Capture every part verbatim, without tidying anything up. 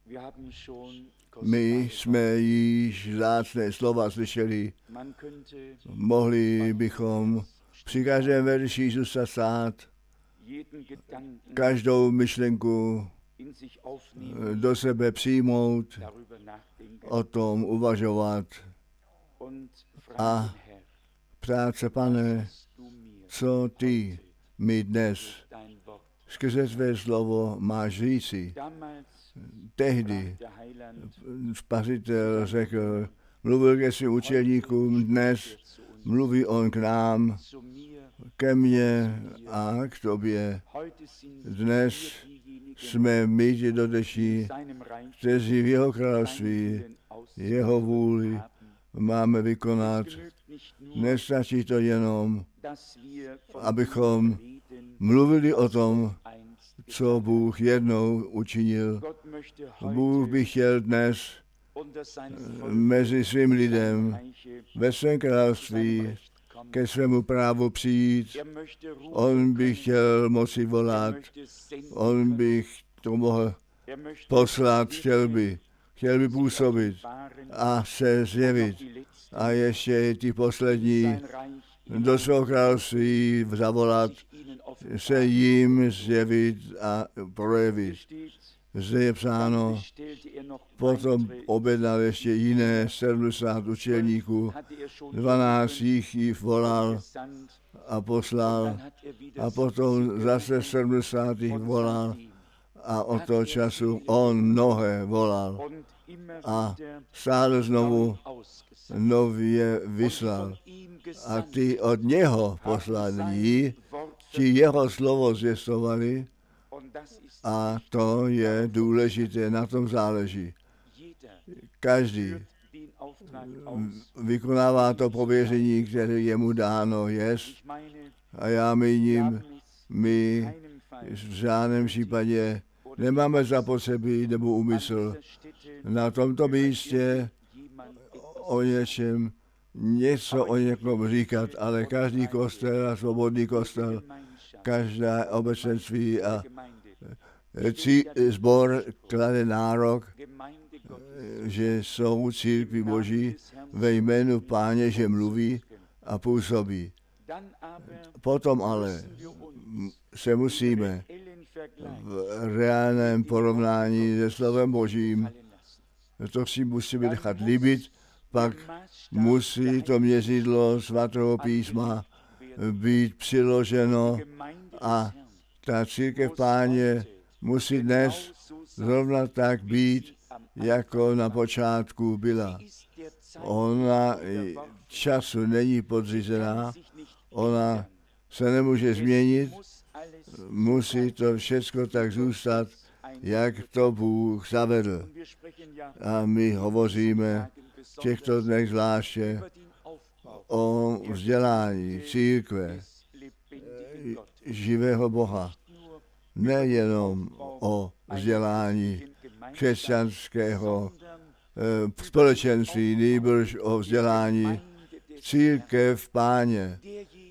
My jsme již vzácné slova slyšeli. Mohli bychom při každém verši zůstat stát, každou myšlenku do sebe přijmout, o tom uvažovat a ptát se, Pane, co ty mi dnes skrze své slovo máš říci. Tehdy Spasitel řekl, mluvil ke svým učedníkům, dnes mluví on k nám, ke mně a k tobě. Dnes jsme my ti doteční, kteří v jeho království, jeho vůli máme vykonat. Nestačí to jenom, abychom mluvili o tom, co Bůh jednou učinil. Bůh by chtěl dnes mezi svým lidem ve svém království ke svému právu přijít. On by chtěl moci volat, on by to mohl poslat, chtěl by, chtěl by působit a se zjevit. A ještě ty poslední do svého království zavolat, se jim zjevit a projevit. Zde je psáno, potom objednal ještě jiné sedmdesát učeníků, dvanáct jich jí volal a poslal a potom zase sedmdesát jich volal a od toho času on mnohé volal a stále znovu nově vyslal. A ty od něho poslaní, ti jeho slovo zvěstovali a to je důležité, na tom záleží. Každý vykonává to pověření, které jemu dáno jest a já míním, my v žádném případě nemáme zapotřebí nebo úmysl na tomto místě o něčem něco o někom říkat, ale každý kostel a svobodný kostel, každá obecenství a sbor klade nárok, že jsou církvi Boží ve jménu Páně, že mluví a působí. Potom ale se musíme v reálném porovnání se slovem Božím, to si musíme nechat líbit, pak musí to měřidlo svatého písma být přiloženo a ta církev Páně musí dnes zrovna tak být, jako na počátku byla. Ona času není podřízená, ona se nemůže změnit, musí to všechno tak zůstat, jak to Bůh zavedl. A my hovoříme v těchto dnech zvláště o vzdělání církve živého Boha. Nejenom o vzdělání křesťanského e, společenství, nýbrž o vzdělání církev Páně,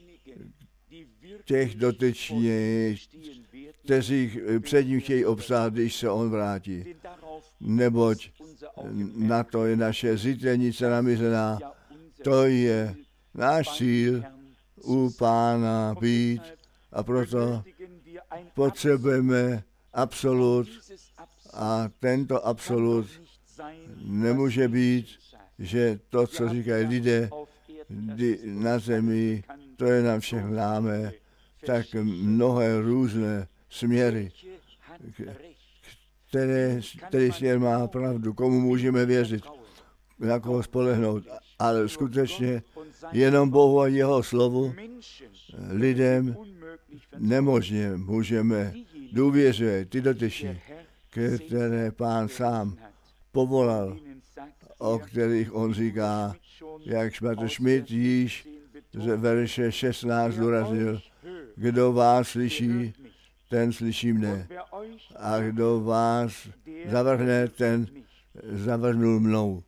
těch dotyčných, kteří před ním chtějí obstát, když se on vrátí. Neboť na to je naše zítrenice namířená, to je náš cíl u Pána být a proto potřebujeme absolut a tento absolut nemůže být, že to, co říkají lidé na zemi, to je nám všem známé, tak mnohé různé směry, které, který směr má pravdu, komu můžeme věřit, na koho spolehnout, ale skutečně jenom Bohu a jeho slovu lidem nemožně můžeme důvěřovat ty dotyční, které Pán sám povolal, o kterých on říká, jak Šmatr Schmidt již ze verše šestnáct důraznil, kdo vás slyší, ten slyší mne. A kdo vás zavrhne, ten zavrhnul mnou.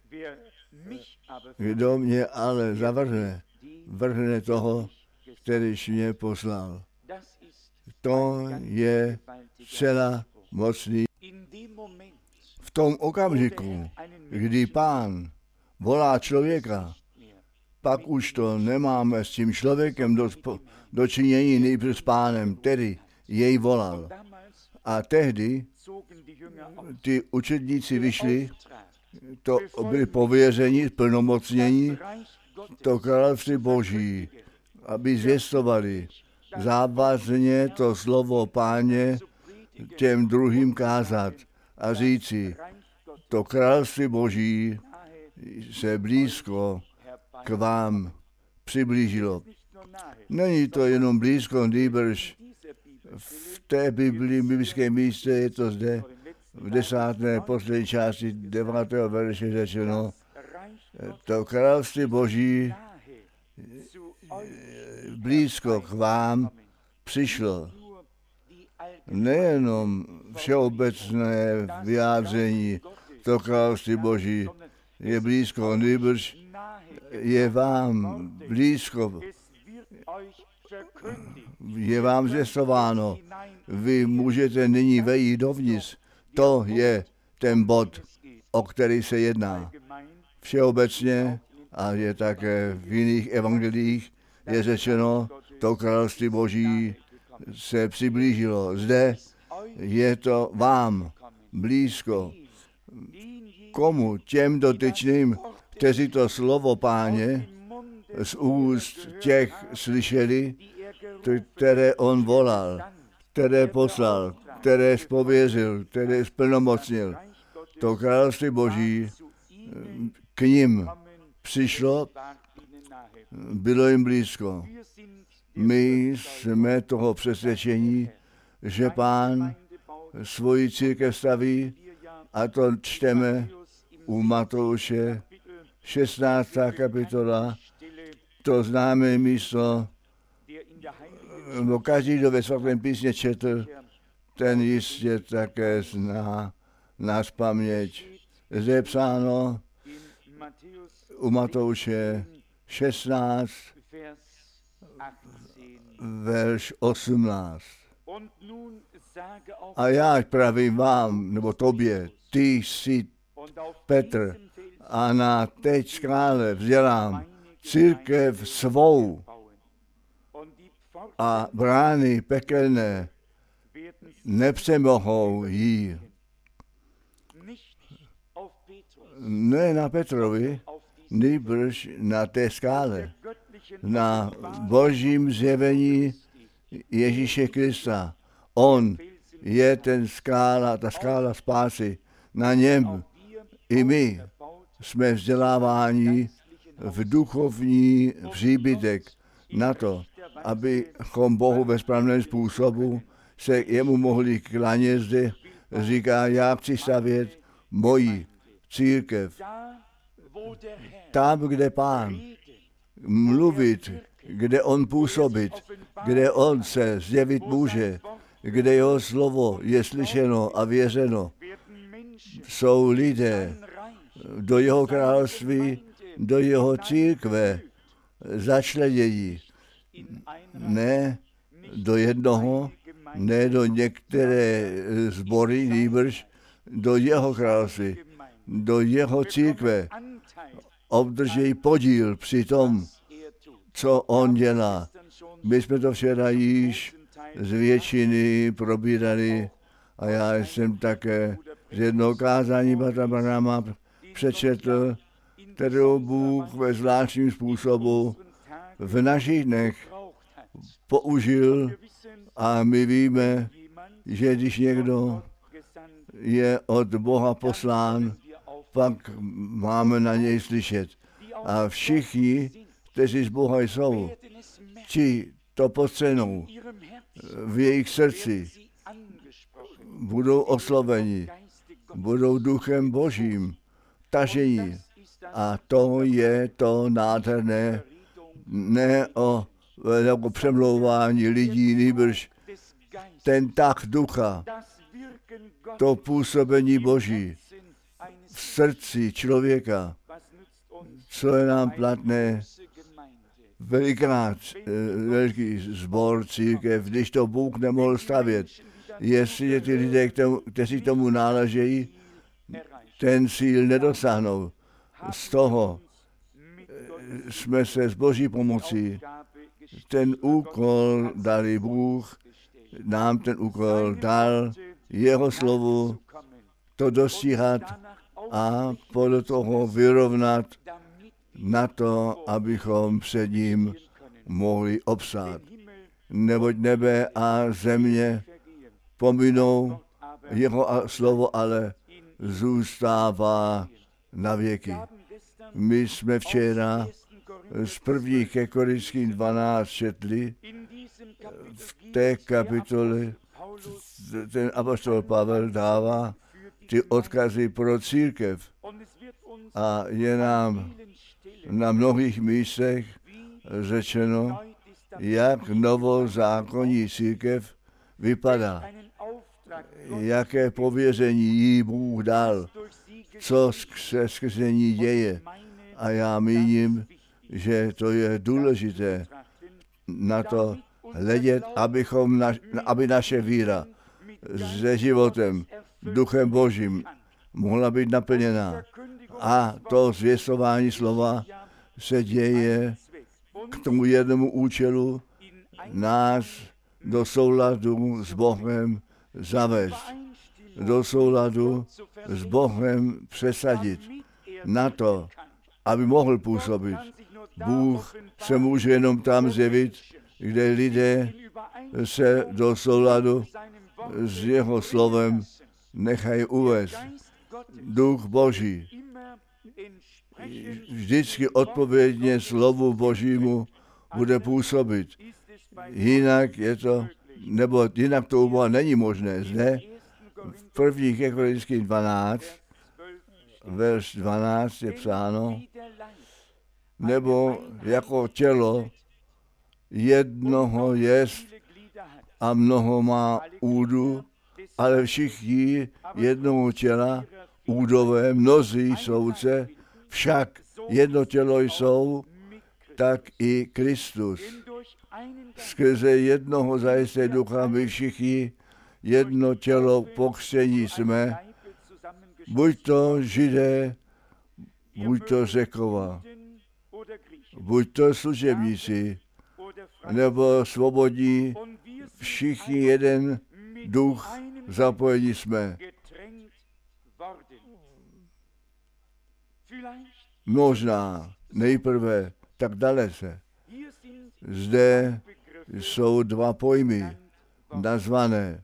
Kdo mě ale zavrhne, vrhne toho, kterýž mě poslal. To je celá mocný. v tom okamžiku, kdy Pán volá člověka, pak už to nemáme s tím člověkem do, do činění, nejprve s Pánem, tedy jej volal. A tehdy ty učedníci vyšli, to byli pověřeni, plnomocnění, to království Boží, aby zvěstovali závazně to slovo Páně těm druhým kázat a říci, to království Boží se blízko k vám přiblížilo. Není to jenom blízko, nýbrž v té Biblii, biblické místě je to zde v desáté poslední části devátého verše řečeno, to království Boží blízko k vám přišlo. Nejenom všeobecné vyjádření, to království Boží je blízko, nýbrž je vám blízko, je vám zvěstováno. Vy můžete nyní vejít dovnitř. To je ten bod, o který se jedná. Všeobecně, a je také v jiných evangelích, je řečeno, to království Boží se přiblížilo. Zde je to vám blízko. Komu? Těm dotyčným, kteří to slovo Páně z úst těch slyšeli, které on volal, které poslal, které zpověřil, které splnomocnil. To království Boží k ním přišlo, bylo jim blízko. My jsme toho přesvědčení, že Pán svoji církev staví, a to čteme u Matouše šestnáctá kapitola, to známé místo, bo každý, kdo ve svatém písmě četl, ten jistě také zná nás paměť. Zde je psáno u Matouše šestnáct, verš osmnáct. A já pravím vám, nebo tobě, ty jsi Petr, a na té skále vzdělám církev svou a brány pekelné nepřemohou jí. Ne na Petrovi, nýbrž na té skále, na Božím zjevení Ježíše Krista. On je ten skála, ta skála spásy. Na něm i my jsme vzděláváni v duchovní příbytek na to, abychom Bohu ve správném způsobu se jemu mohli klanět. Zde říká, já chci stavět moji církev. Tam, kde Pán mluvit, kde on působit, kde on se zjevit může, kde jeho slovo je slyšeno a věřeno, jsou lidé do jeho království, do jeho církve začlenění. Ne do jednoho, ne do některé sbory, nýbrž do jeho království, do jeho církve. Obdrží podíl při tom, co on dělá. My jsme to včera již z většiny probírali a já jsem také z jednoho kázání Bratra Branhama přečetl, kterou Bůh ve zvláštním způsobu v našich dnech použil, a my víme, že když někdo je od Boha poslán, pak máme na něj slyšet. A všichni, kteří z Boha jsou, ti to postřenou v jejich srdci, budou osloveni, budou duchem Božím tažení. A to je to nádherné, ne o jako přemlouvání lidí, nýbrž ten tah ducha, to působení Boží v srdci člověka, co je nám platné velikrát, velký sbor, církev, když to Bůh nemohl stavět. Jestli ty lidé, kteří tomu náležejí, ten cíl nedosáhnou. Z toho jsme se s Boží pomocí, ten úkol dali Bůh, nám ten úkol dal, jeho slovu to dostíhat a podle toho vyrovnat na to, abychom před ním mohli obstát. Neboť nebe a země pominou, jeho slovo ale zůstává na věky. My jsme včera z první ke Korinským dvanáct četli v té kapitole, ten apoštol Pavel dává ty odkazy pro církev a je nám na mnohých místech řečeno, jak novozákonní církev vypadá, jaké pověření jí Bůh dal, co se skrze ní děje. A já míním, že to je důležité na to hledět, abychom naš, aby naše víra se životem, duchem Božím mohla být naplněná. A to zvěstování slova se děje k tomu jednomu účelu nás do souladu s Bohem zavést, do souladu s Bohem přesadit na to, aby mohl působit. Bůh se může jenom tam zjevit, kde lidé se do souladu s jeho slovem nechají uvést. Duch Boží vždycky odpovědně slovu Božímu bude působit. Jinak je to, nebo jinak to u Boha není možné. Zde v první ke Korinským dvanáct, verš dvanáct je psáno, nebo jako tělo jednoho jest a mnoho má údu, ale všichni jednomu těla údové, mnozí soudce, však jedno tělo jsou, tak i Kristus. Skrze jednoho zajisté ducha my všichni jedno tělo pokřtění jsme, buď to Židé, buď to Řekové, buď to služebníci, nebo svobodní, všichni jeden duch zapojení jsme. Možná nejprve tak dalece. Zde jsou dva pojmy nazvané.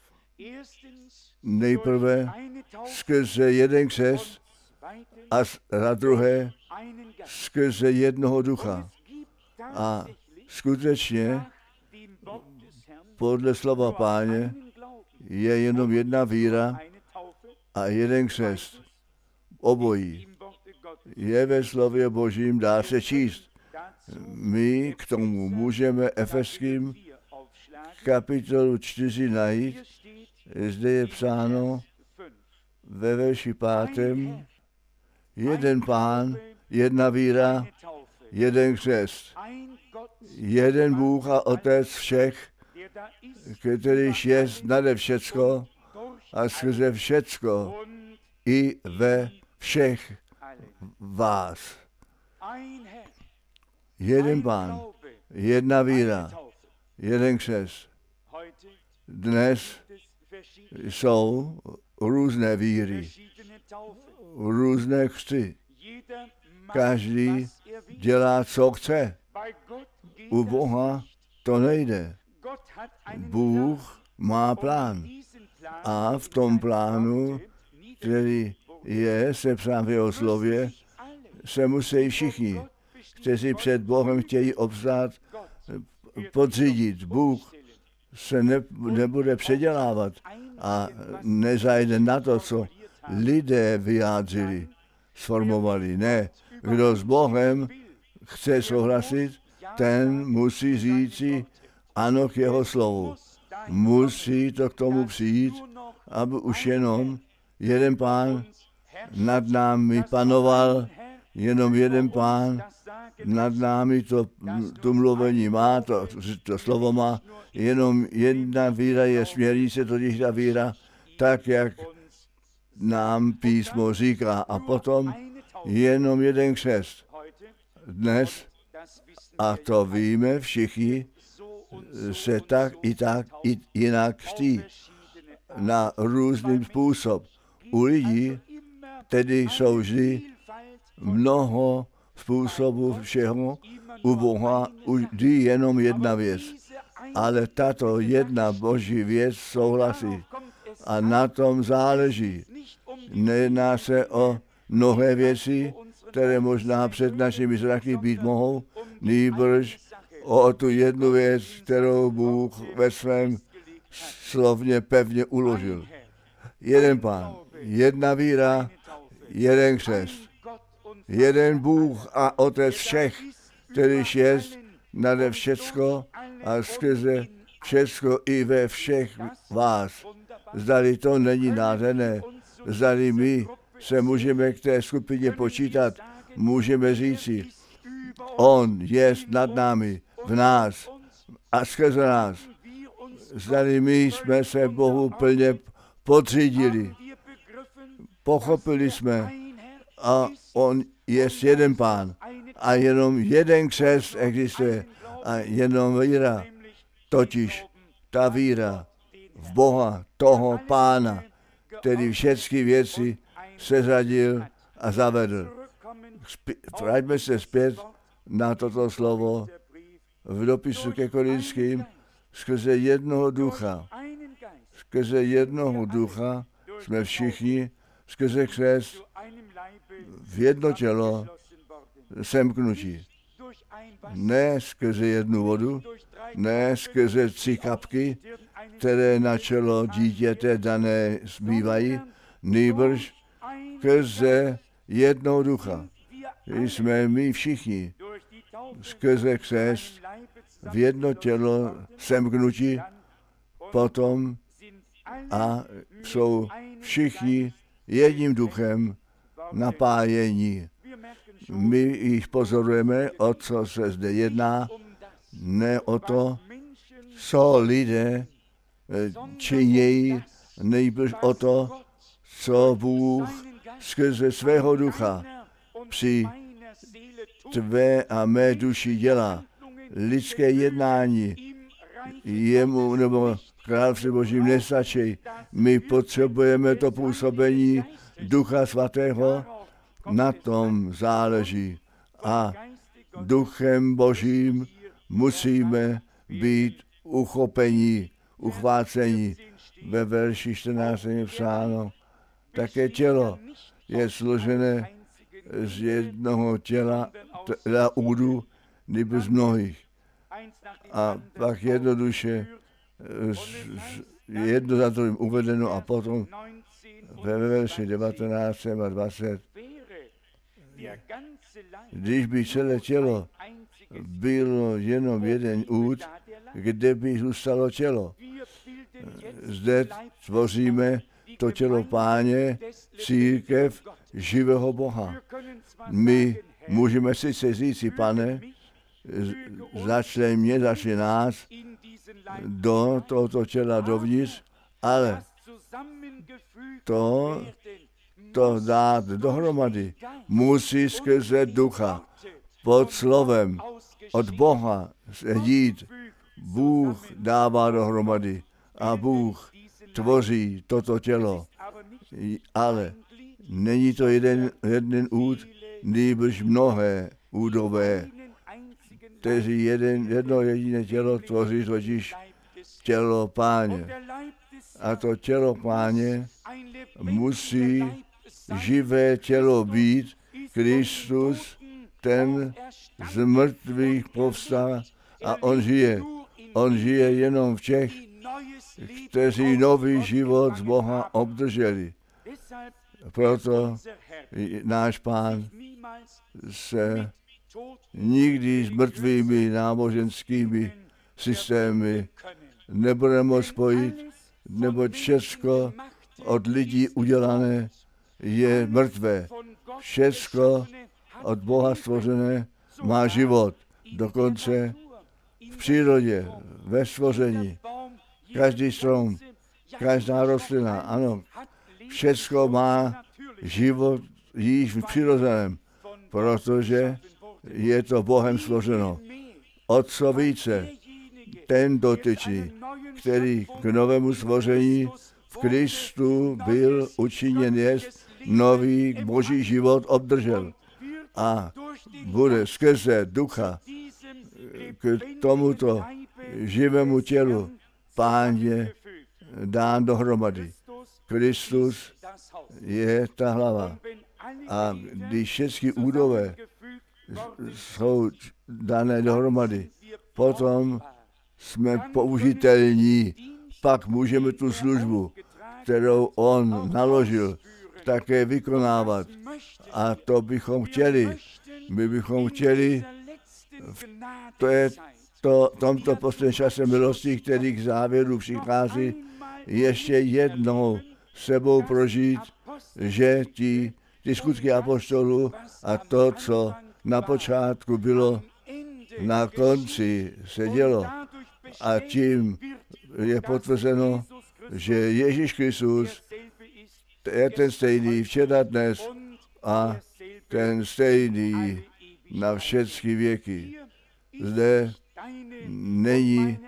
Nejprve skrze jeden křest a za druhé skrze jednoho ducha. A skutečně podle slova Páně je jenom jedna víra a jeden křest. Obojí je ve slově Božím, dá se číst. My k tomu můžeme Efeským kapitolu čtyři najít. Zde je psáno ve verši pátém, jeden Pán, jedna víra, jeden křest, jeden Bůh a Otec všech, kterýž je nade všecko a skrze všecko i ve všech vás. Jeden Pán, jedna víra, jeden křest. Dnes jsou různé víry, různé křty. Každý dělá, co chce. U Boha to nejde. Bůh má plán. A v tom plánu, který je sepsán v jeho slově, se musí všichni, kteří před Bohem chtějí obstát, podřídit. Bůh se ne, nebude předělávat a nezajde na to, co lidé vyjádřili, sformovali. Ne, kdo s Bohem chce souhlasit, ten musí říci ano k jeho slovu. Musí to k tomu přijít, aby už jenom jeden Pán nad námi panoval, jenom jeden Pán nad námi to, to mluvení má, to, to slovo má, jenom jedna víra je směrnice, totiž ta víra, tak jak nám písmo říká. A potom jenom jeden křest. Dnes, a to víme všichni, se tak i tak i jinak křtí na různý způsob. U lidí tedy jsou vždy mnoho způsobů všeho, u Boha vždy jenom jedna věc. Ale tato jedna boží věc souhlasí a na tom záleží. Nejedná se o mnohé věci, které možná před našimi zraky být mohou, nýbrž o tu jednu věc, kterou Bůh ve svém slovně pevně uložil. Jeden Pán, jedna víra, jeden křest, jeden Bůh a Otec všech, kterýž jest nade všecko a skrze všecko i ve všech vás. Zdali to není nádherné, zdali my se můžeme k té skupině počítat, můžeme říci, on jest nad námi, v nás a skrze nás. Zdali my jsme se Bohu plně podřídili, pochopili jsme a on je jeden Pán a jenom jeden křest existuje a jenom víra, totiž ta víra v Boha, toho Pána, který všechny věci seřadil a zavedl. Vraťme se zpět na toto slovo v dopisu ke Korinským. Skrze jednoho ducha, skrze jednoho ducha jsme všichni, skrze křest v jedno tělo semknutí. Ne skrze jednu vodu, ne skrze tři kapky, které na čelo dítěte dané zbývají, nýbrž skrze jednoho ducha. Jsme my všichni skrze křest v jedno tělo semknutí, potom a jsou všichni jedním duchem napájení. My jich pozorujeme, o co se zde jedná, ne o to, co lidé činějí, nejbrž o to, co Bůh skrze svého ducha při tvé a mé duši dělá. Lidské jednání jemu nebo království Božím nestačí. My potřebujeme to působení Ducha Svatého, na tom záleží. A Duchem Božím musíme být uchopení, uchvácení. Ve verši čtrnáct je psáno, také tělo je složené z jednoho těla, teda údu, nebo z mnohých. A pak jednoduše jedno za druhým uvedeno a potom ve verši devatenáct a dvacet. Když by celé tělo bylo jenom jeden úd, kde by zůstalo tělo. Zde tvoříme to tělo Páně, církev živého Boha. My můžeme sice říci, Pane, začne mě, začne nás do tohoto těla dovnitř, ale to, to dát dohromady musí skrze ducha, pod slovem od Boha se dít. Bůh dává dohromady a Bůh tvoří toto tělo. Ale není to jeden, jeden úd, nýbrž mnohé údové, kteří jeden, jedno jediné tělo tvoří totiž tělo Páně. A to tělo Páně musí živé tělo být. Kristus, ten z mrtvých povstal a on žije. On žije jenom v těch, kteří nový život z Boha obdrželi. Proto náš Pán se nikdy s mrtvými náboženskými systémy nebude moct spojit, neboť všecko od lidí udělané je mrtvé. Všecko od Boha stvořené má život. Dokonce v přírodě, ve stvoření. Každý strom, každá rostlina, ano, všecko má život již v přirozeném, protože je to Bohem stvořeno. O co více, ten dotyčný, který k novému stvoření v Kristu byl učiněn, jest nový boží život obdržel a bude skrze ducha k tomuto živému tělu Páně dán dohromady. Kristus je ta hlava. A když všechny údové jsou dané dohromady, potom jsme použitelní, pak můžeme tu službu, kterou on naložil, také vykonávat. A to bychom chtěli. My bychom chtěli v to je to, tomto posledním čase milosti, který k závěru přichází, ještě jednou sebou prožít, že ti, ty skutky apoštolů a to, co na počátku bylo, na konci se dělo. A tím je potvrzeno, že Ježíš Kristus je ten stejný včera, dnes a ten stejný na všechny věky. Zde není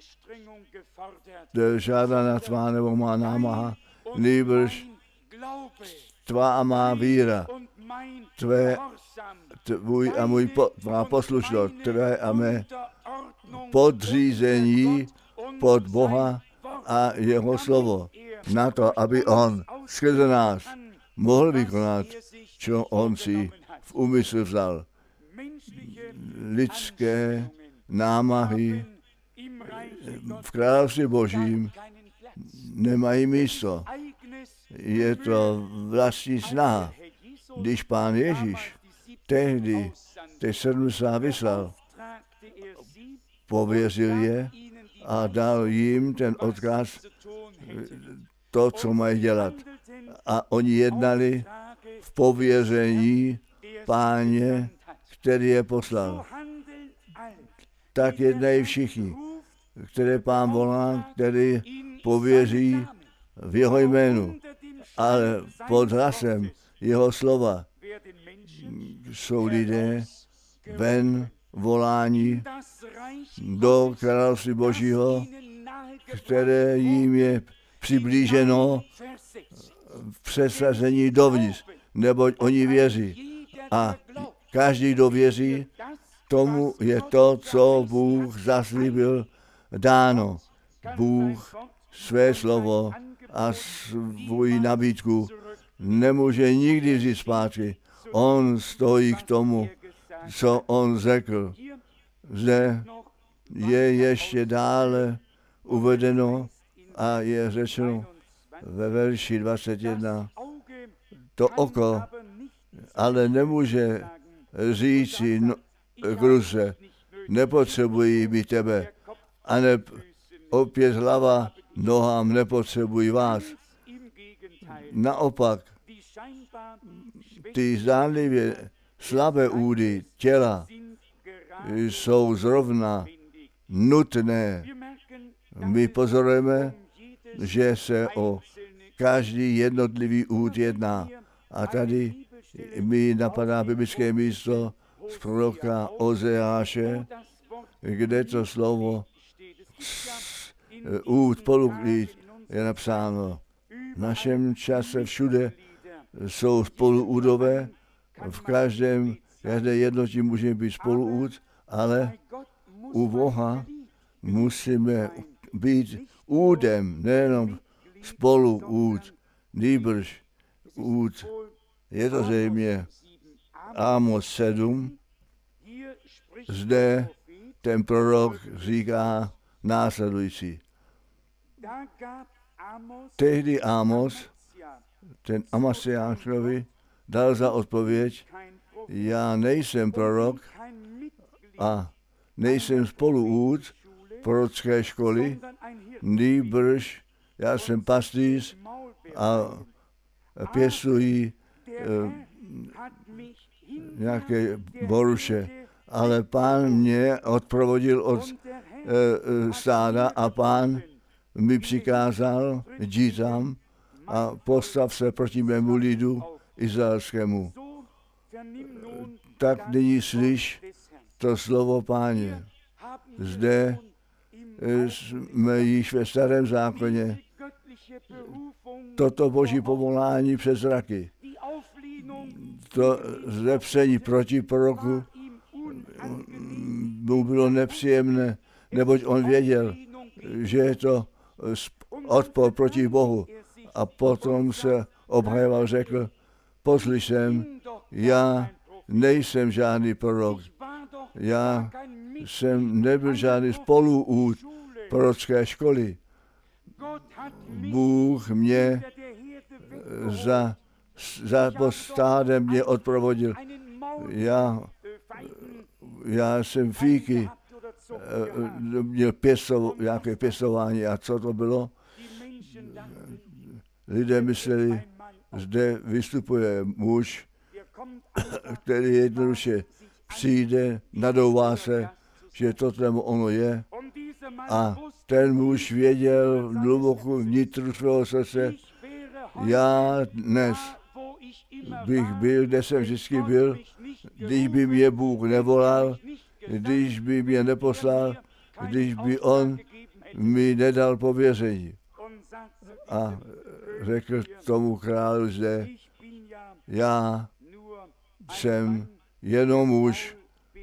žádná tvá nebo má námaha, nýbrž tvá a má víra, tvé, tvůj a můj po, tvá poslušnost, tvé a mé podřízení pod Boha a jeho slovo, na to, aby on skrze nás mohl vykonat, co on si v úmysl vzal. Lidské námahy v království Božím nemají místo. Je to vlastní snaha. Když Pán Ježíš tehdy těch sedmdesát vyslal, pověřil je a dal jim ten odkaz, to, co mají dělat. A oni jednali v pověření Páně, který je poslal. Tak jednají všichni, které Pán volá, který pověří v jeho jménu, ale pod hlasem jeho slova jsou lidé ven volání do království Božího, které jim je přiblíženo v přesazení dovnitř, neboť oni věří. A každý, kdo věří, tomu je to, co Bůh zaslíbil, dáno. Bůh své slovo a svou nabídku nemůže nikdy vzít zpátky. On stojí k tomu, co on řekl. Zde je ještě dále uvedeno a je řečeno ve verši dvacet jedna. To oko ale nemůže říci no, k ruce, nepotřebují být tebe, a ne opět hlava nohám nepotřebují vás. Naopak, ty zdánlivě slabé údy těla jsou zrovna nutné. My pozorujeme, že se o každý jednotlivý úd jedná. A tady mi napadá biblické místo z proroka Ozeáše, kde to slovo úd, poluklid je napsáno. V našem čase všude jsou spoluúdové, v každém, každé jednotě může být spoluúd, ale u Boha musíme být údem, nejenom spoluúd, nýbrž úd. Je to zřejmě Amos sedm, zde ten prorok říká následující. Tehdy Amos, ten Amasiášovi, dal za odpověď, já nejsem prorok a nejsem spoluúd prorocké školy, nýbrž já jsem pastýř a pěstuji eh, nějaké boruše. Ale Pán mě odprovodil od eh, stáda a Pán mi přikázal jít tam a postav se proti mému lidu izraelskému. Tak nyní slyš to slovo Páně. Zde jsme již ve starém zákoně toto boží povolání přes zraky. To zlepšení proti proroku mu bylo nepříjemné, neboť on věděl, že je to odpor proti Bohu. A potom se obhajoval, řekl, poslyším, já nejsem žádný prorok. Já jsem nebyl žádný spoluút prorocké školy. Bůh mě za, za postádem mě odprovodil. Já, já jsem fíky měl pěstov, nějaké pěstování. A co to bylo? Lidé mysleli, zde vystupuje muž, který jednoduše přijde, nadouvá se, že to tému ono je. A ten muž věděl v hlubokou vnitru svého srdce, já dnes bych byl, kde jsem vždycky byl, když by mě Bůh nevolal, když by mě neposlal, když by on mi nedal pověření. A řekl tomu králu zde, já jsem jenom muž,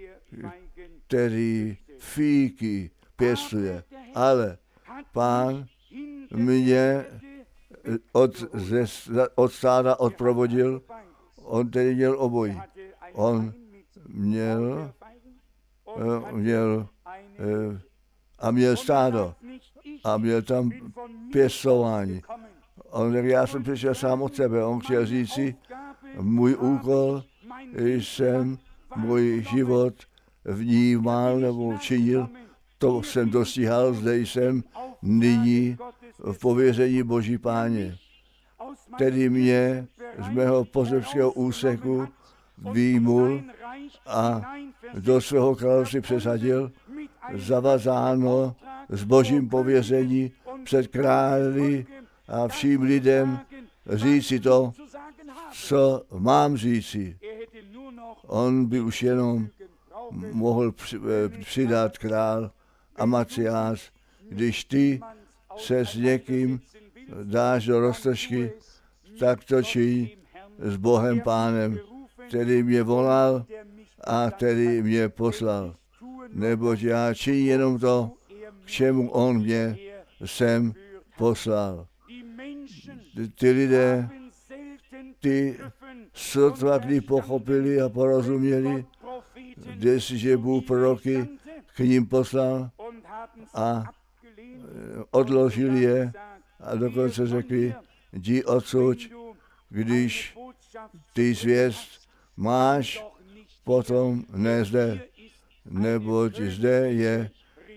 který fíky pěstuje, ale Pán mě od, ze, od stáda odprovodil, on tedy měl obojí. On měl, měl a měl stádo a měl tam pěstování. On řekl, já jsem přišel sám od sebe. On chtěl říci, můj úkol jsem můj život vnímal nebo činil, to jsem dostihal, zde jsem nyní v pověření Boží Páně. Tedy mě z mého pozemského úseku výjmul a do svého království přesadil, zavazáno s Božím pověření před králi a vším lidem říci to, co mám říci. On by už jenom mohl přidat král Amaciáš, když ty se s někým dáš do roztržky, tak to čiň s Bohem Pánem, který mě volal a který mě poslal. Neboť já činím jenom to, k čemu on mě sem poslal. Ty lidé, ty sotva kdy pochopili a porozuměli, jestliže Bůh proroky k ním poslal a odložili je a dokonce řekli, jdi odsud, když ty zvěst máš, potom ne zde, neboť zde je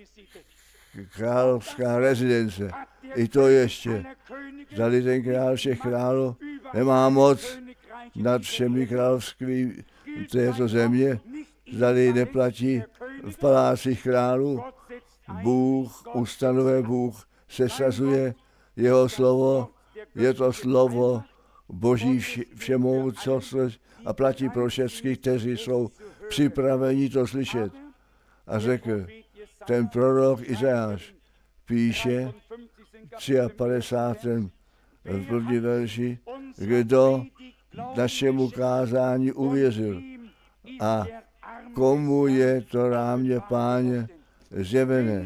královská rezidence. I to ještě. Zdali ten král všech králů nemá moc nad všemi království této země, zdali neplatí v palácích králů. Bůh ustanovuje, Bůh sesazuje jeho slovo, je to slovo Boží všemohoucost a platí pro všechny, kteří jsou připraveni to slyšet. A řekl, ten prorok Izajáš píše v padesátém třetím v první verši, kdo našemu kázání uvěřil a komu je to rámě Páně zjevené.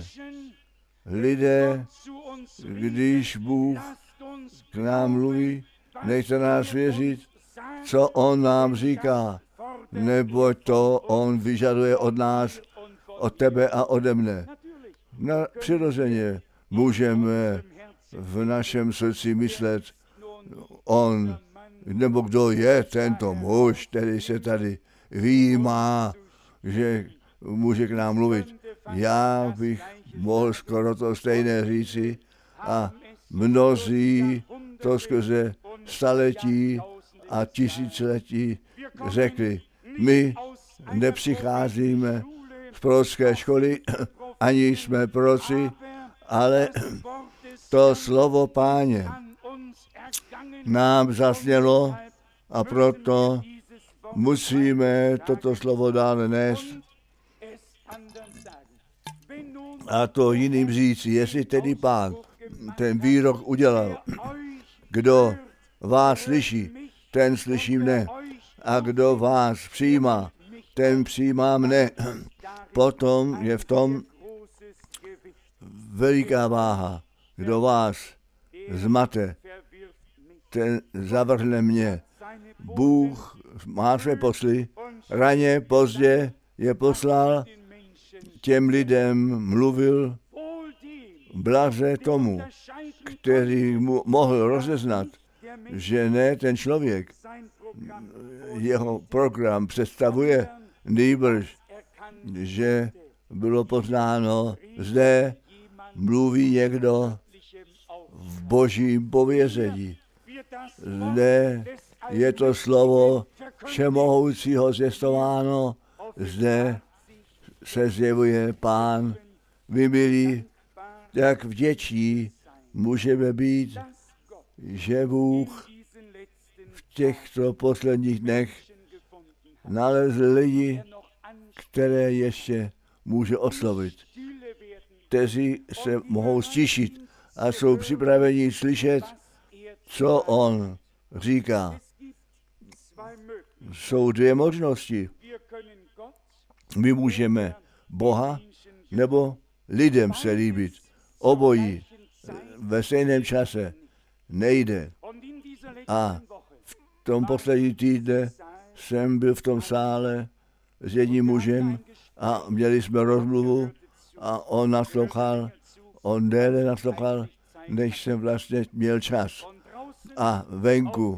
Lidé, když Bůh k nám mluví, nechte nás věřit, co on nám říká, nebo to on vyžaduje od nás, od tebe a ode mne. Na, přirozeně můžeme v našem srdci myslet, on, nebo kdo je tento muž, který se tady výjímá, že může k nám mluvit. Já bych mohl skoro to stejné říci a mnozí to skrze staletí a tisíciletí řekli, my nepřicházíme z prorocké školy, ani jsme proroci, ale to slovo Páně nám zasnělo a proto musíme toto slovo dále nést a to jiným říct, jestli tedy Pán ten výrok udělal, kdo vás slyší, ten slyší mne a kdo vás přijímá, ten přijímá mne. Potom je v tom veliká váha. Kdo vás zmate, ten zavrhne mě. Bůh má své posly, raně, pozdě je poslal, těm lidem mluvil, blaze tomu, který mu mohl rozeznat, že ne ten člověk, jeho program představuje nýbrž, že bylo poznáno, zde mluví někdo v božím pověření. Zde je to slovo všemohoucího zjistováno, zde se zjevuje Pán. Vy milí, jak vděční můžeme být, že Bůh v těchto posledních dnech nalezl lidi, které ještě může oslovit, kteří se mohou stišit a jsou připraveni slyšet, co on říká. Jsou dvě možnosti. My můžeme Boha nebo lidem se líbit. Obojí ve stejném čase nejde. A v tom poslední týdne jsem byl v tom sále s jedním mužem a měli jsme rozmluvu a on naslouchal, on déle naslouchal, než jsem vlastně měl čas. A venku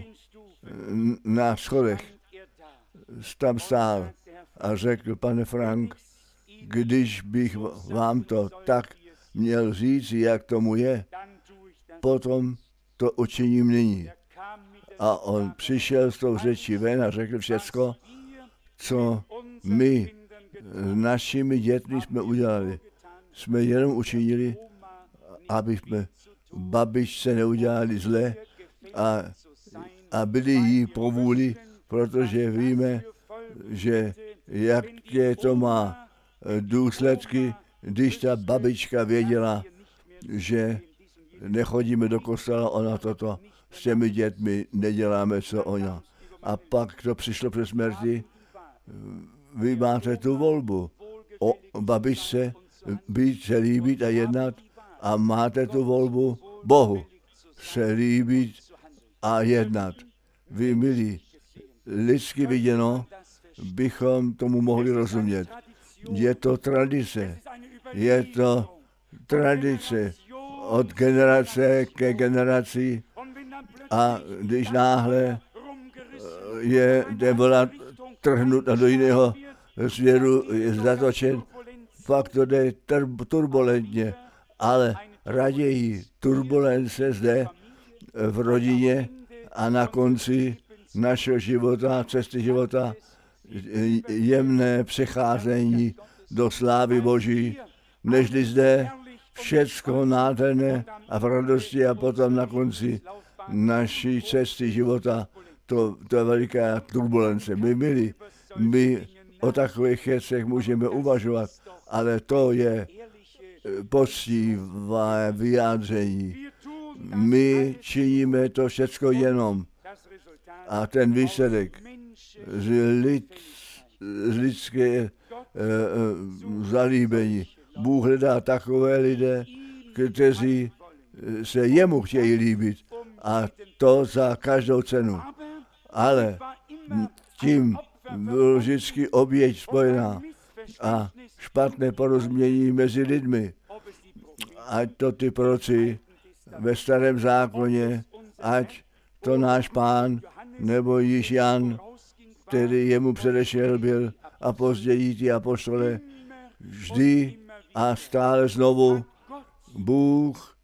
na schodech tam stál a řekl, pane Frank, když bych vám to tak měl říct, jak tomu je, potom to učiním nyní. A on přišel s tou řečí ven a řekl všecko, co my s našimi dětmi jsme udělali. Jsme jenom učinili, aby jsme babičce neudělali zle a, a byli jí po vůli, protože víme, že jaké to má důsledky, když ta babička věděla, že nechodíme do kostela, ona toto s těmi dětmi neděláme, co ona. A pak to přišlo před smrti, vy máte tu volbu o babičce být, se líbit a jednat a máte tu volbu Bohu se líbit a jednat. Vy milí, lidsky viděno, bychom tomu mohli rozumět. Je to tradice, je to tradice od generace ke generaci a když náhle je debola trhnut a do jiného směru je zatočen, pak to jde turbulentně, ale raději turbulence zde v rodině a na konci našeho života, cesty života, jemné přecházení do slávy Boží, nežli zde všecko nádherné a v radosti a potom na konci naší cesty života, to, to je veliká turbulence. My milí, my o takových věcech můžeme uvažovat, ale to je poctivé vyjádření. My činíme to všecko jenom a ten výsledek z, lid, z lidské e, e, zalíbení. Bůh hledá takové lidé, kteří se jemu chtějí líbit a to za každou cenu. Ale tím byl vždycky oběť spojená a špatné porozumění mezi lidmi. Ať to ty proroci ve starém zákoně, ať to náš Pán nebo již Jan, který jemu předešel byl a později ty apoštole, vždy a stále znovu Bůh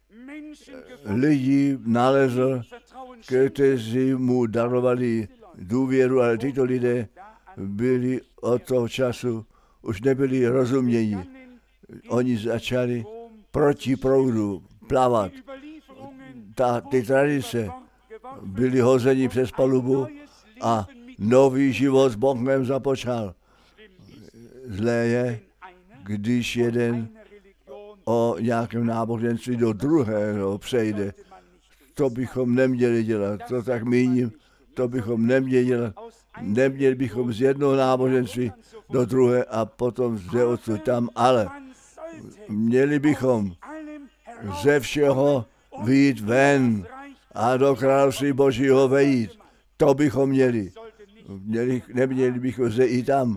lidi nalezl, kteří mu darovali důvěru, ale tyto lidé byli od toho času, už nebyli rozumění. Oni začali proti proudu plavat. Ta, ty tradice byli hozeni přes palubu a nový život s Bohem započal. Zlé je, když jeden o nějakém náboženství do druhého přejde. To bychom neměli dělat, to tak míním, to bychom neměli dělat. Neměli bychom z jednoho náboženství do druhé a potom zde odsud tam, ale měli bychom ze všeho vyjít ven a do království Božího vejít. To bychom měli. měli neměli bychom zde i tam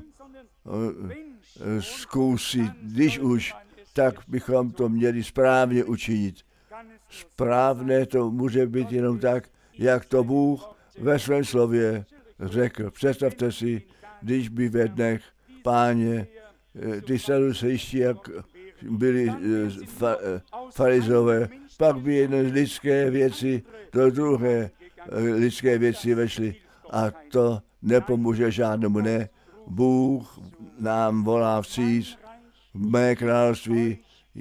zkusit, když už, tak bychom to měli správně učinit. Správné to může být jenom tak, jak to Bůh ve svém slově řekl. Představte si, když by ve dnech Páně ty saducejští, jak byli fa, farizové, pak by jedné z lidské věci do druhé lidské věci vešly. A to nepomůže žádnému, ne. Bůh nám volá vstříc, mé království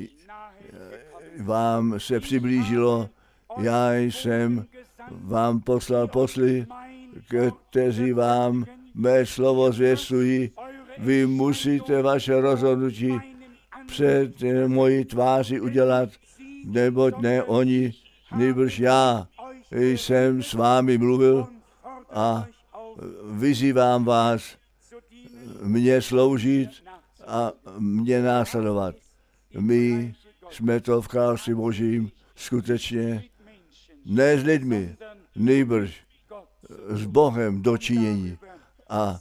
vám se přiblížilo, já jsem vám poslal posly, kteří vám mé slovo zvěstují. Vy musíte vaše rozhodnutí před mojí tváři udělat, neboť ne oni, nýbrž já jsem s vámi mluvil a vyzývám vás mě sloužit a mě následovat. My jsme to v království Božím skutečně ne s lidmi, nýbrž s Bohem dočinění. A,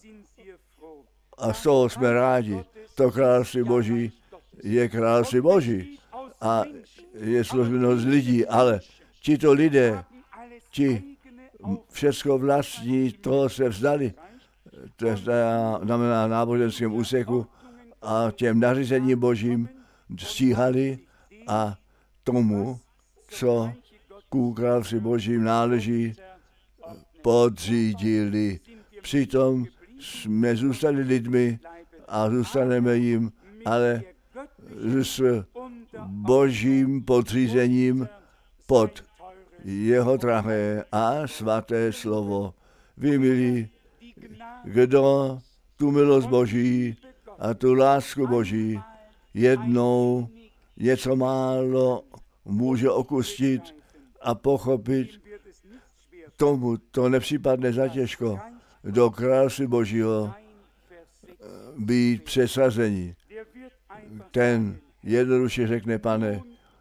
a z toho jsme rádi. To království Boží je království Boží a je složeno z lidí, ale tito lidé, ti všecko vlastní, toho se vzdali. To znamená náboženském úseku a těm nařízením Božím stíhali a tomu, co ku království Božím náleží, podřídili. Přitom jsme zůstali lidmi a zůstaneme jim, ale s Božím podřízením pod jeho drahé a svaté slovo. Vy, milí, kdo tu milost Boží a tu lásku Boží jednou něco málo může okustit a pochopit, tomu to nepřipadne za těžko do království Božího být přesazení. Ten jednoduše řekne, Pane,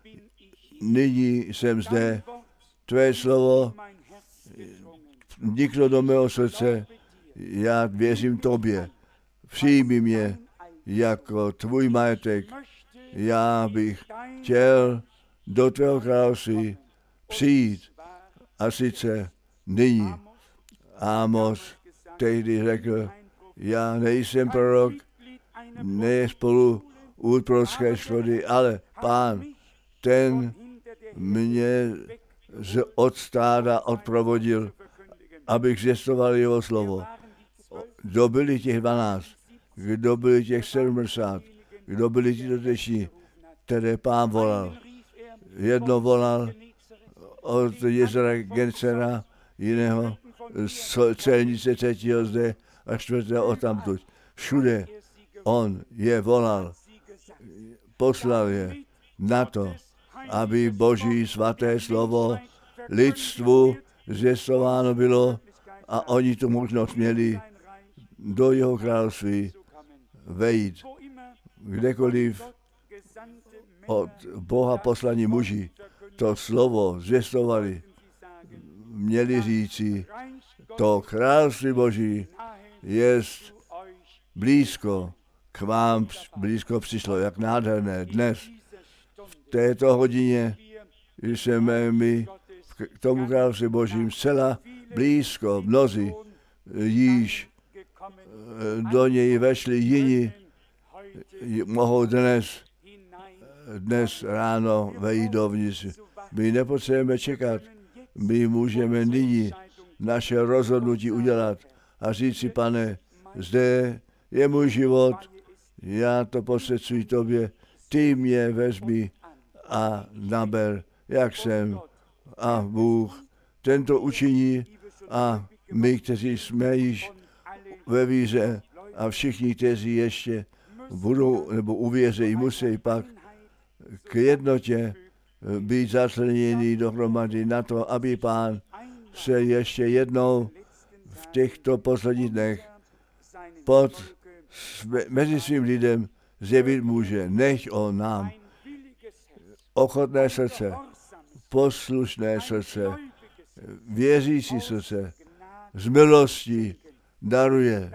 nyní jsem zde, tvé slovo vniklo do mého srdce, já věřím tobě, přijmi mě jako tvůj majetek, já bych chtěl do tvého království přijít a sice nyní. Amos tehdy řekl, já nejsem prorok, ne spolu u prorocké škody, ale Pán, ten mě z od stáda odprovodil, abych zvěstoval jeho slovo. Kdo byli těch dvanáct? Kdo byli těch sedmdesát? Kdo byli ti doteční, které Pán volal? Jedno volal od jezera Gencera, jiného z celnice třetího zde a čtvrtého odtamtud. Všude on je volal, poslal je na to, aby Boží svaté slovo lidstvu zvěstováno bylo a oni tu možnost měli do jeho království vejít. Kdekoliv od Boha poslaní muži to slovo zvěstovali, měli říci, to království Boží je blízko, k vám blízko přišlo, jak nádherné. Dnes, v této hodině, jsme my k tomu království Božím zcela blízko. Mnozí již do něj vešli, jiní mohou dnes, dnes ráno vejít dovnitř. My nepotřebujeme čekat, my můžeme nyní naše rozhodnutí udělat a říct si, Pane, zde je můj život, já to posvěcuji tobě, ty mě vezmi a naber, jak jsem. A Bůh ten to učiní a my, kteří jsme již ve víře a všichni, kteří ještě budou nebo uvěří, musí pak k jednotě být začleněni dohromady na to, aby Pán se ještě jednou v těchto posledních dnech pod mezi svým lidem zjevit může. Nech on nám ochotné srdce, poslušné srdce, věřící srdce z milosti daruje.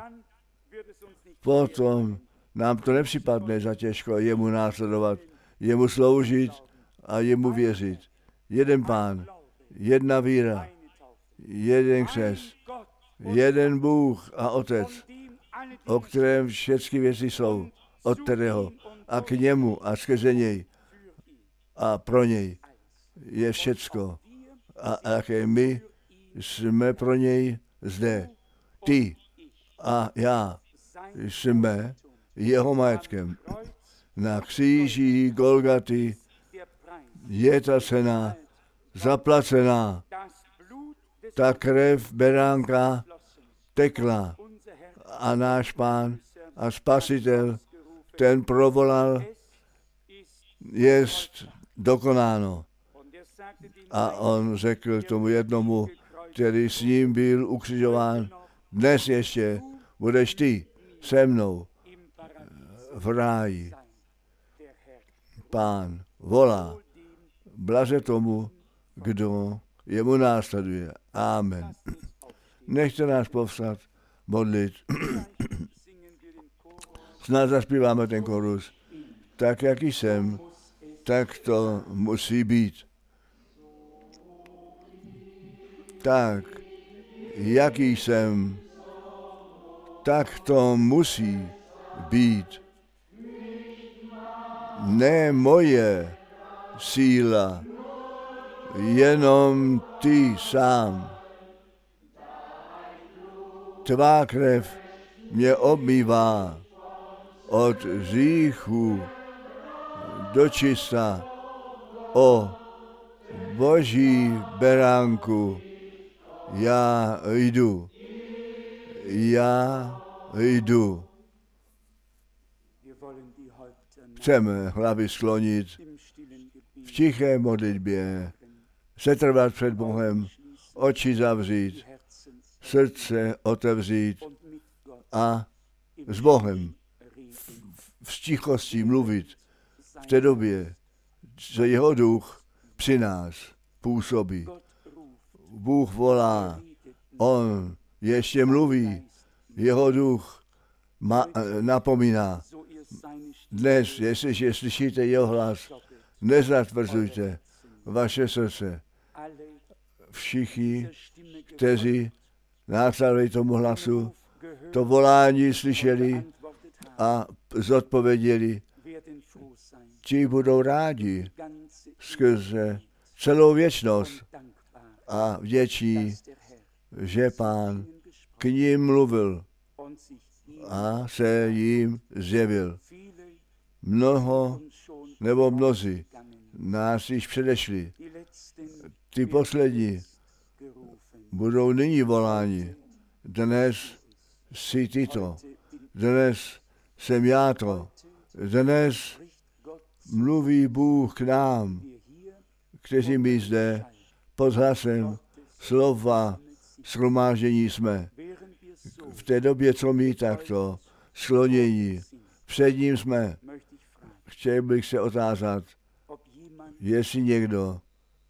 Potom nám to nepřipadne za těžko jemu následovat, jemu sloužit a jemu věřit. Jeden Pán, jedna víra, jeden křest, jeden Bůh a Otec, o kterém všechny věci jsou, od kterého a k němu a skrze něj a pro něj je všecko. A také my jsme pro něj zde. Ty a já jsme jeho majetkem. Na kříži Golgaty je ta cena zaplacená. Ta krev beránka tekla a náš Pán a Spasitel, ten provolal, jest dokonáno. A on řekl tomu jednomu, který s ním byl ukřižován, dnes ještě budeš ty se mnou v ráji. Pán volá, blaže tomu, kdo jemu následuje. Amen. Nechte nás povstat, modlit. Snad zaspíváme ten chorus. Tak, jak jsem, tak to musí být. Tak, jaký jsem, tak to musí být. Ne moje síla, jenom ty sám. Tvá krev mě obmývá od hříchu do čista. O Boží beránku, já jdu, já jdu. Chceme hlavy sklonit v tiché modlitbě, setrvat před Bohem, oči zavřít, srdce otevřít a s Bohem v tichosti mluvit v té době, že jeho duch při nás působí. Bůh volá, on ještě mluví, jeho duch ma, napomíná. Dnes, jestliže slyšíte jeho hlas, nezatvrzujte vaše srdce. Všichni, kteří následují tomu hlasu, to volání slyšeli a zodpověděli, ti budou rádi skrze celou věčnost a vděčí, že Pán k ním mluvil a se jim zjevil. Mnoho nebo mnozí nás již předešli. Ty poslední budou nyní voláni. Dnes jsi ty to. Dnes jsem já to. Dnes mluví Bůh k nám, kteří my zde pod hlasem slova shromáždění jsme. V té době, co my takto sklonění před ním jsme, chtěl bych se otázat, jestli někdo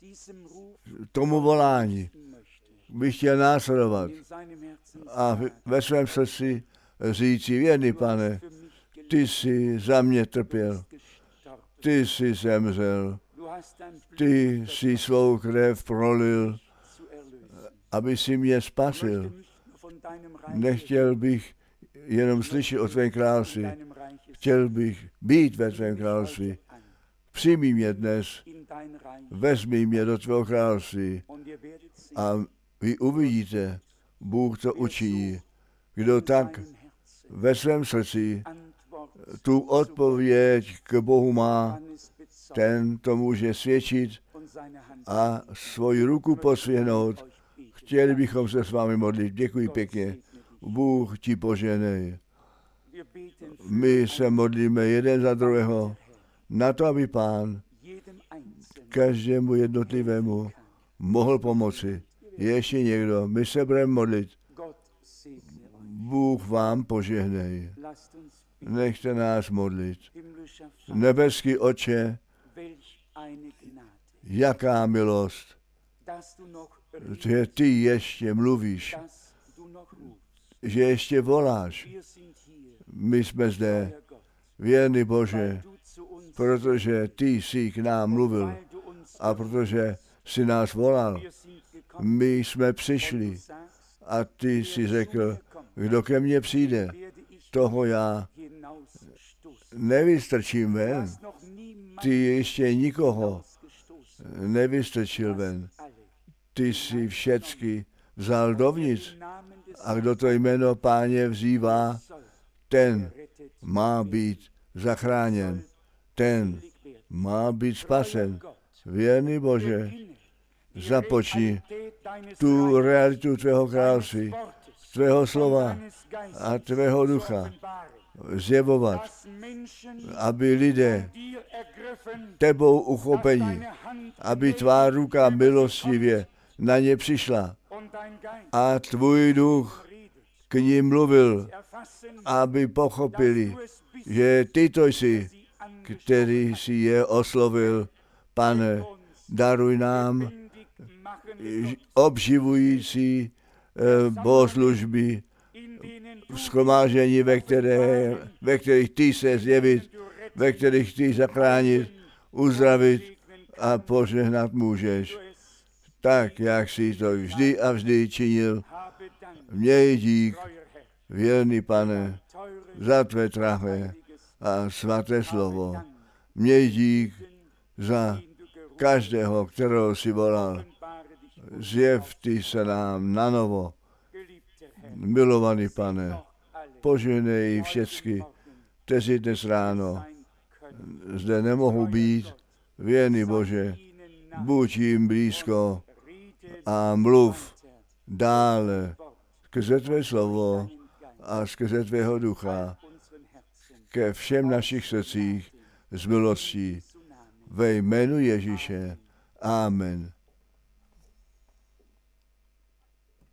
tomu volání by chtěl následovat a ve svém srdci říci, věrný Pane, ty jsi za mě trpěl, ty jsi zemřel, ty jsi svou krev prolil, aby si mě spasil. Nechtěl bych jenom slyšet o tvém království, chtěl bych být ve tvém království. Přijmi mě dnes, vezmi mě do tvého království a vy uvidíte, Bůh to učiní. Kdo tak ve svém srdci tu odpověď k Bohu má, ten to může svědčit a svoji ruku posvěhnout. Chtěli bychom se s vámi modlit. Děkuji pěkně. Bůh ti poženej. My se modlíme jeden za druhého na to, aby Pán každému jednotlivému mohl pomoci. Ještě někdo, my se budeme modlit. Bůh vám požehnej. Nechte nás modlit. Nebeský Otče, jaká milost, že ty ještě mluvíš, že ještě voláš. My jsme zde, věrný Bože, protože ty jsi k nám mluvil a protože jsi nás volal. My jsme přišli a ty jsi řekl, kdo ke mně přijde, toho já nevystrčím ven. Ty ještě nikoho nevystrčil ven. Ty jsi všecky vzal dovnitř a kdo to jméno Páně vzývá, ten má být zachráněn. Ten má být spasen. Věrný Bože, započni tu realitu tvého království, tvého slova a tvého ducha zjevovat, aby lidé tebou uchopení, aby tvá ruka milostivě na ně přišla a tvůj duch k ním mluvil, aby pochopili, že ty to jsi, který si je oslovil. Pane, daruj nám obživující eh, bohoslužby, shromáždění, ve, které, ve kterých ty se zjevit, ve kterých ty zachránit, uzdravit a požehnat můžeš. Tak, jak jsi to vždy a vždy činil. Měj dík, věrný Pane, za tvé drahé a svaté slovo. Měj dík za každého, kterého si volal. Zjev ty se nám na novo. Milovaný Pane, požehnej všecky, kteří dnes ráno zde nemohou být. Věrný Bože, buď jim blízko a mluv dále skrze tvé slovo a skrze tvého ducha ke všem našich srdcích z milostí ve jménu Ježíše. Amen.